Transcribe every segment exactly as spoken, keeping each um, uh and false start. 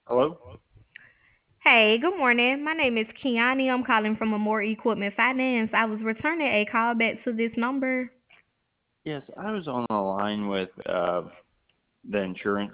Hello? Hey, good morning. My name is Kiani. I'm calling from Amore Equipment Finance. I was returning a call back to this number. Yes, I was on the line with uh, the insurance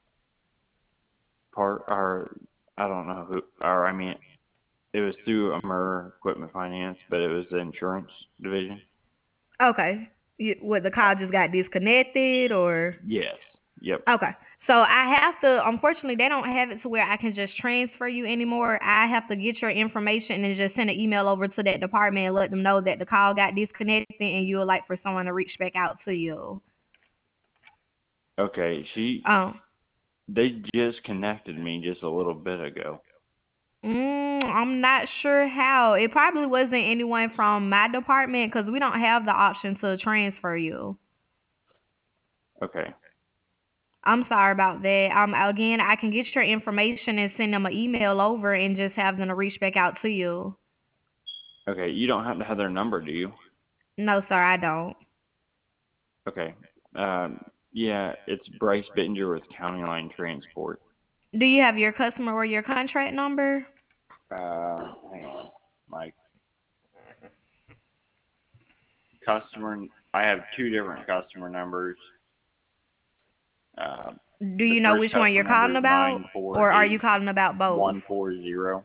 part, or I don't know who, or I mean, it was through Amur Equipment Finance, but it was the insurance division. Okay. You, what, the call just got disconnected or? Yes. Yep. Okay. So I have to, unfortunately, they don't have it to where I can just transfer you anymore. I have to get your information and just send an email over to that department and let them know that the call got disconnected and you would like for someone to reach back out to you. Okay, she, Oh. they just connected me just a little bit ago. Mm, I'm not sure how. It probably wasn't anyone from my department because we don't have the option to transfer you. Okay. I'm sorry about that. Um, again, I can get your information and send them an email over and just have them to reach back out to you. Okay, you don't happen to have their number, do you? No, sir, I don't. Okay. Um, yeah, it's Bryce Bittinger with County Line Transport. Do you have your customer or your contract number? Uh, hang on. My customer, I have two different customer numbers. Uh, Do the you know first which one customer you're number calling is about? nine four Or are you eight calling about both? one four zero,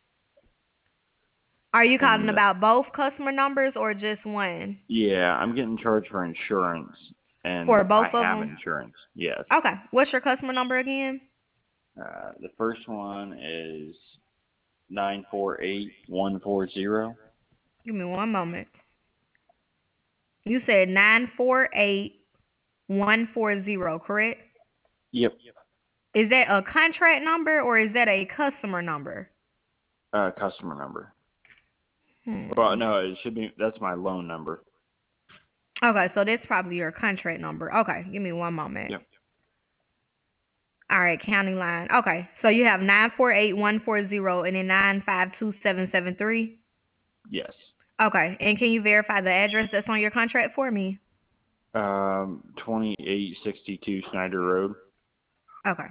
Are you calling and about both customer numbers or just one? yeah, I'm getting charged for insurance, For and both I of have them? insurance. Yes. Okay. What's your customer number again? Uh, the first one is nine four eight one four zero. Give me one moment. You said nine four eight one four zero, correct? Yep. Is that a contract number or is that a customer number? Uh, customer number. Well, Hmm. no, it should be. That's my loan number. Okay, so that's probably your contract number. Okay, give me one moment. Yep. All right, counting line. Okay, so you have nine four eight one four zero and then nine five two seven seven three. Yes. Okay, and can you verify the address that's on your contract for me? Um, twenty-eight sixty-two Snyder Road. Okay.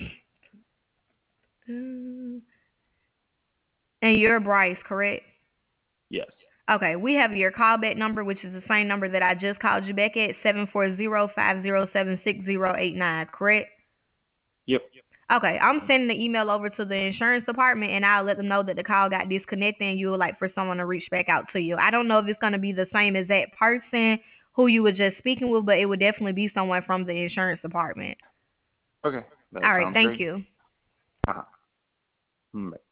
Mm. And you're Bryce, correct? Yes. Okay, we have your callback number, which is the same number that I just called you back at, seven four zero five zero seven six zero eight nine, correct? Yep. Okay, I'm sending the email over to the insurance department, and I'll let them know that the call got disconnected, and you would like for someone to reach back out to you. I don't know if it's going to be the same as that person who you were just speaking with, but it would definitely be someone from the insurance department. Okay. That All right, sounds thank great. you. Uh-huh. Mm, bye.